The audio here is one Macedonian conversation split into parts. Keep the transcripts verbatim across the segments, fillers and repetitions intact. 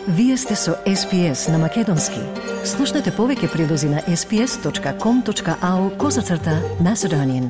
Вие сте со Ес Пи Ес на Македонски. Слушнете повеќе прилози на ес пи ес точка ком точка ау козацрта Macedonian.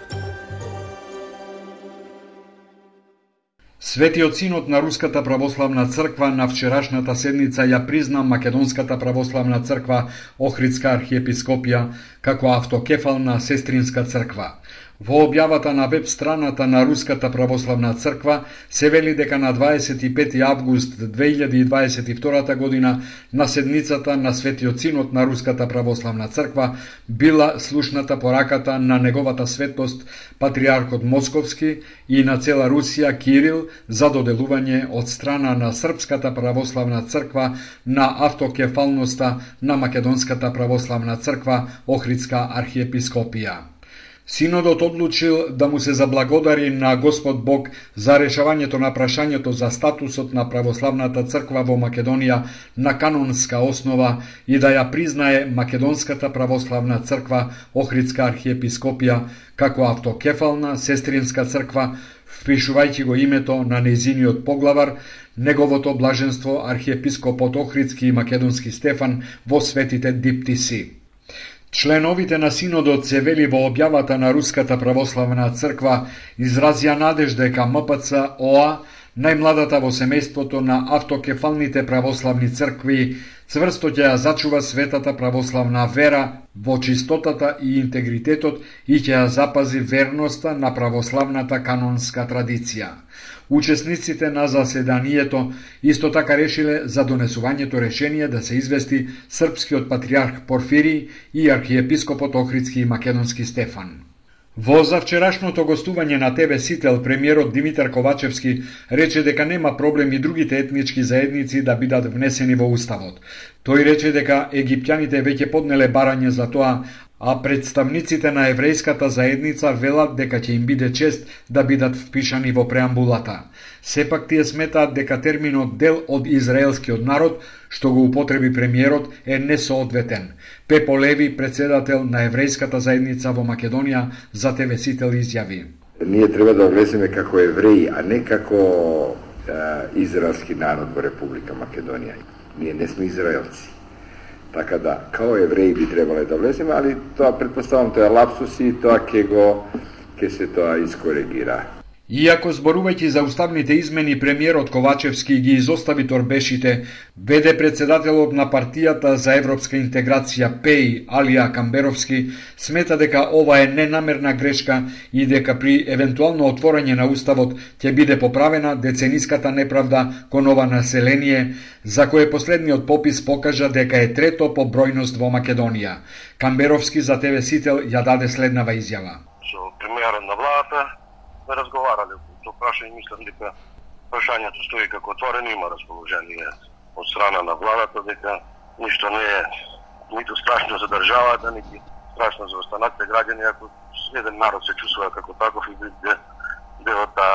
Светиот синод на Руската православна црква на вчерашната седница ја призна Македонската православна црква Охридска архиепископија како автокефална сестринска црква. Во објавата на веб страната на Руската православна црква се вели дека на дваесет и пети август две илјади и дваесет и втора година на седницата на Светиот синод на Руската православна црква била слушната пораката на неговата светост патриархот Московски и на цела Русија Кирил за доделување од страна на Српската православна црква на автокефалноста на Македонската православна црква Охридска архиепископија. Синодот одлучил да му се заблагодари на Господ Бог за решавањето на прашањето за статусот на православната црква во Македонија на канонска основа и да ја признае Македонската православна црква Охридска архиепископија како автокефална сестринска црква, впишувајќи го името на нејзиниот поглавар, неговото блаженство архиепископот Охридски и македонски Стефан во светите диптиси. Членовите на синодот, се вели во објавата на Руската православна црква, изразија надеж дека М П Ц О А, најмладата во семејството на автокефалните православни цркви, цврсто ќе ја зачува светата православна вера во чистотата и интегритетот и ќе ја запази верноста на православната канонска традиција. Учесниците на заседанието исто така решиле за донесувањето решение да се извести српскиот патриарх Порфирий и архиепископот Охридски и македонски Стефан. Во завчерашното гостување на Те Ве Сител, премиерот Димитар Ковачевски рече дека нема проблем и другите етнички заедници да бидат внесени во уставот. Тој рече дека египтјаните веќе поднеле барање за тоа, а представниците на еврејската заедница велат дека ќе им биде чест да бидат впишани во преамбулата. Сепак тие сметаат дека терминот дел од израелскиот народ, што го употреби премиерот, е несоодветен. Пепо Леви, председател на еврејската заедница во Македонија, за Те Ве Сител изјави: Ние треба да влеземе како евреи, а не како е, израелски народ во Република Македонија. Ние не сме израелци. Така да, као евреи би требале да влеземе, али тоа предпоставам тоа е лапсус и тоа ќе го ќе се тоа искоригира. Иако зборувајќи за уставните измени, премиерот Ковачевски ги изостави торбешите, веде председателот на партијата за европска интеграција П E I, Алија Камберовски, смета дека ова е ненамерна грешка и дека при евентуално отворање на уставот ќе биде поправена децениската неправда кон ова население, за кое последниот попис покажа дека е трето по бројност во Македонија. Камберовски за Те Ве Сител ја даде следнава изјава: Со премиерот на владата сме разговарале по прашање, мислам дека прашањето стои како отворено, има расположение од страна на владата дека ништо не е ниту страшно за државата, нити страшно за останатите граѓани, ако еден народ се чувствува како таков и биде дел од таа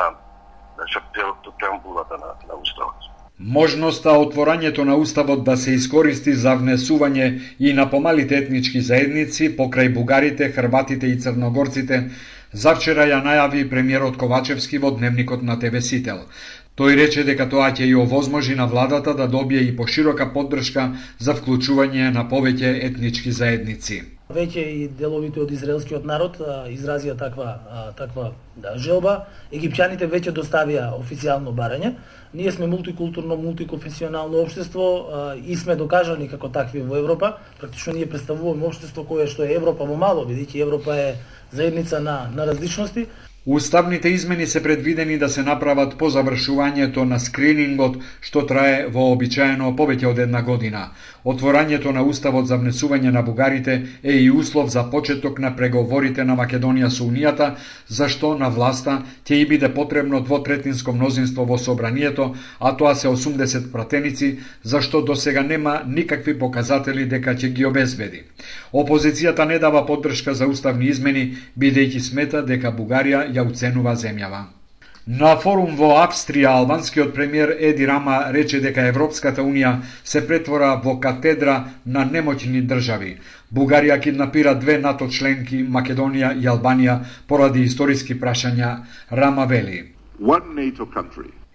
преамбулата на, на уставот. Можноста отворањето на уставот да се искористи за внесување и на помалите етнички заедници покрај бугарите, хрватите и црногорците завчера ја најави премиерот Ковачевски во дневникот на Те Ве Сител. Тој рече дека тоа ќе ја овозможи на владата да добие и поширока поддршка за вклучување на повеќе етнички заедници. Веќе и деловите од израелскиот народ а, изразија таква а, таква да, желба. Египтјаните веќе доставија официјално барање. Ние сме мултикултурно, мултиконфесионално општество а, и сме докажани како такви во Европа. Практично ние представуваме општество кое што е Европа во мало, бидејќи Европа е заедница на, на различности. Уставните измени се предвидени да се направат по завршувањето на скринингот, што трае вообичаено повеќе од една година. Отворањето на уставот за внесување на бугарите е и услов за почеток на преговорите на Македонија со Унијата, зашто на власта ќе и биде потребно двотретинско мнозинство во собранието, а тоа се осумдесет пратеници, зашто досега нема никакви показатели дека ќе ги обезбеди. Опозицијата не дава поддршка за уставни измени, бидејќи смета дека Бугарија ја уценува земјава. На форум во Австрија, албанскиот премиер Еди Рама рече дека Европската Унија се претвора во катедра на немоќни држави. Бугарија киднапира две НАТО членки, Македонија и Албанија, поради историски прашања. Рама вели: One NATO country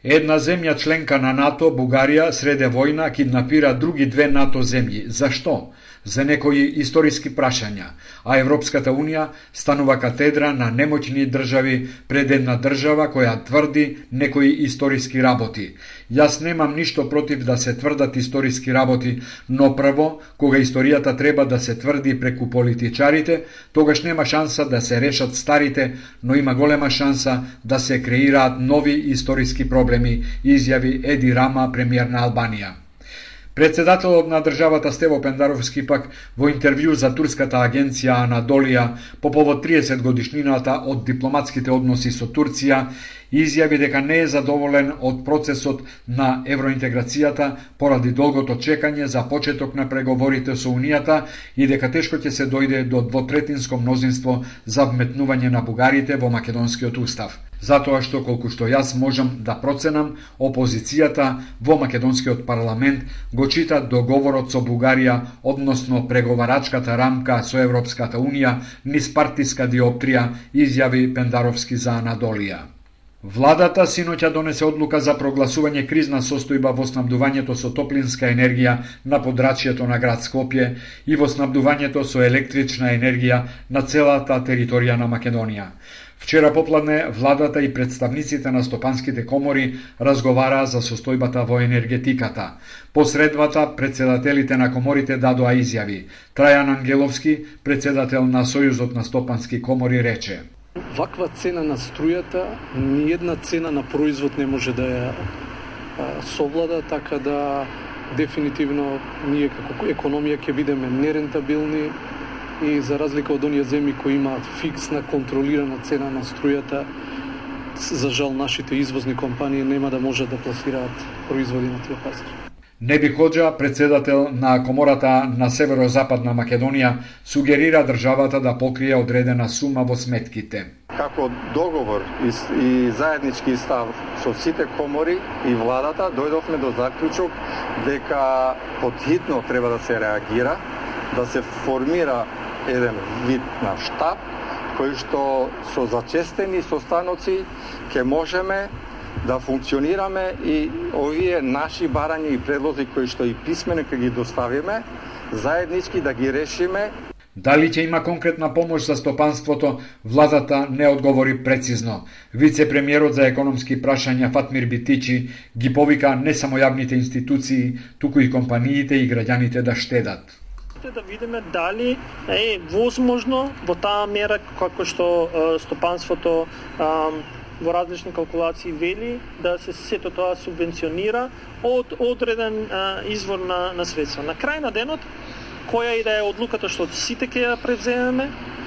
Една земја членка на НАТО, Бугарија, среде војна киднапира други две НАТО земји. Зашто? За некои историски прашања, а Европската Унија станува катедра на немоćни држави пред една држава која тврди некои историски работи. Јас немам ништо против да се тврдат историски работи, но прво, кога историјата треба да се тврди преку политичарите, тогаш нема шанса да се решат старите, но има голема шанса да се креираат нови историски проблеми, изјави Еди Рама, премиер на Албанија. Председателот на државата Стево Пендаровски пак во интервју за турската агенција Анадолија по повод триесет годишнината од дипломатските односи со Турција изјави дека не е задоволен од процесот на евроинтеграцијата поради долгото чекање за почеток на преговорите со Унијата и дека тешко ќе се дојде до двотретинско мнозинство за вметнување на бугарите во македонскиот устав. Затоа што, колку што јас можам да проценам, опозицијата во македонскиот парламент го чита договорот со Бугарија, односно преговарачката рамка со Европската Унија, низ партиска диоптрија, изјави Пендаровски за Анадолија. Владата синоќа донесе одлука за прогласување кризна состојба во снабдувањето со топлинска енергија на подрачјето на град Скопје и во снабдувањето со електрична енергија на целата територија на Македонија. Вчера попладне владата и представниците на стопанските комори разговараа за состојбата во енергетиката. Посредвата председателите на коморите дадоа изјави. Трајан Ангеловски, председател на Сојузот на стопански комори, рече: Ваква цена на струјата, ни една цена на производ не може да ја совлада, така да дефинитивно ние како економија ќе бидеме нерентабилни и за разлика од оние земји кои имаат фиксна, контролирана цена на струјата, за жал нашите извозни компании нема да можат да пласираат производи на тие пазари. Неби Хоџа, председател на комората на Северозападна Македонија, сугерира државата да покрие одредена сума во сметките. Како договор и, и заеднички став со сите комори и владата, дојдовме до заклучок дека потхитно треба да се реагира, да се формира еден вид на штаб, кој што со зачестени состаноци ќе можеме да функционираме и овие наши барања и предлози кои што и писмено ќе ги доставиме, заеднички да ги решиме. Дали ќе има конкретна помош за стопанството, владата не одговори прецизно. Вице-премиерот за економски прашања Фатмир Битичи ги повика не само јавните институции, туку и компаниите и граѓаните да штедат. Да видиме дали е возможно во таа мера како што е, стопанството е, во различни калкулации вели да се сето тоа субвенционира од одреден е, извор на, на средства. На крај на денот, која и да е одлуката што сите ќе ја превземеме,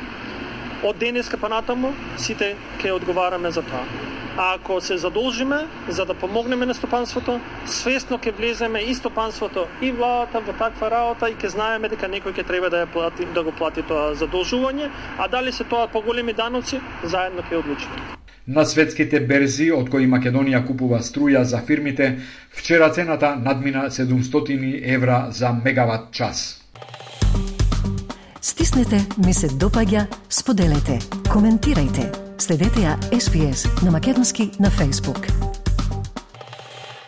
од денеска па натаму сите ќе одговараме за тоа. А ако се задолжиме за да помогнеме на стопанството, свесно ќе влеземе и стопанството и владата во таква работа и ќе знаеме дека некој ќе треба да ја плати, да го плати тоа задолжување, а дали се тоа поголеми даноци, заедно ќе одлучиме. На светските берзи, од кои Македонија купува струја за фирмите, вчера цената надмина седумстотини евра за мегават час. Стиснете, ми се допаѓа, споделете, коментирајте. Следете ја Ес Би Ес на македонски на Facebook.